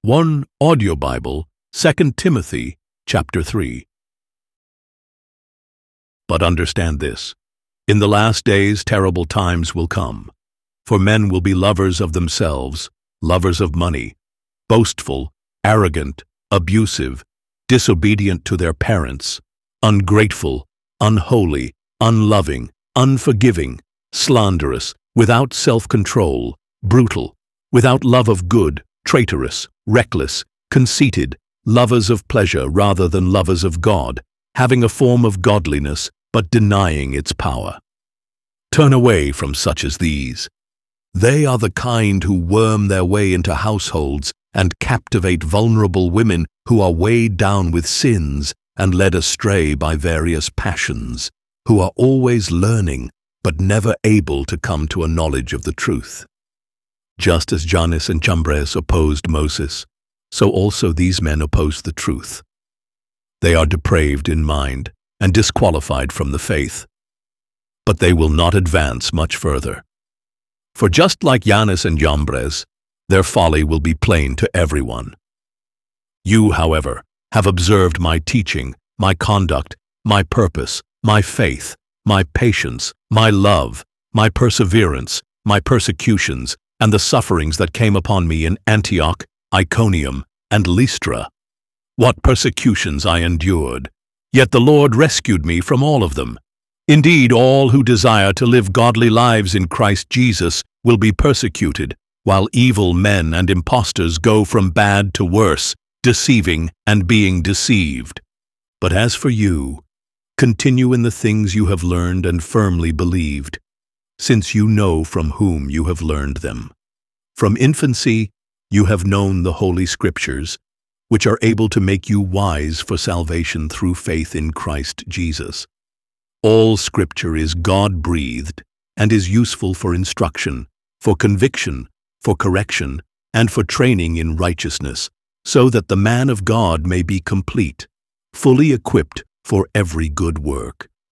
One Audio Bible, 2 Timothy, chapter 3. But understand this, in the last days terrible times will come, for men will be lovers of themselves, lovers of money, boastful, arrogant, abusive, disobedient to their parents, ungrateful, unholy, unloving, unforgiving, slanderous, without self-control, brutal, without love of good, traitorous, reckless, conceited, lovers of pleasure rather than lovers of God, having a form of godliness but denying its power. Turn away from such as these. They are the kind who worm their way into households and captivate vulnerable women who are weighed down with sins and led astray by various passions, who are always learning but never able to come to a knowledge of the truth. Just as Jannes and Jambres opposed Moses, so also these men oppose the truth. They are depraved in mind and disqualified from the faith, but they will not advance much further. For just like Jannes and Jambres, their folly will be plain to everyone. You, however, have observed my teaching, my conduct, my purpose, my faith, my patience, my love, my perseverance, my persecutions, and the sufferings that came upon me in Antioch, Iconium, and Lystra. What persecutions I endured! Yet the Lord rescued me from all of them. Indeed, all who desire to live godly lives in Christ Jesus will be persecuted, while evil men and impostors go from bad to worse, deceiving and being deceived. But as for you, continue in the things you have learned and firmly believed, since you know from whom you have learned them. From infancy you have known the Holy Scriptures, which are able to make you wise for salvation through faith in Christ Jesus. All Scripture is God-breathed and is useful for instruction, for conviction, for correction, and for training in righteousness, so that the man of God may be complete, fully equipped for every good work.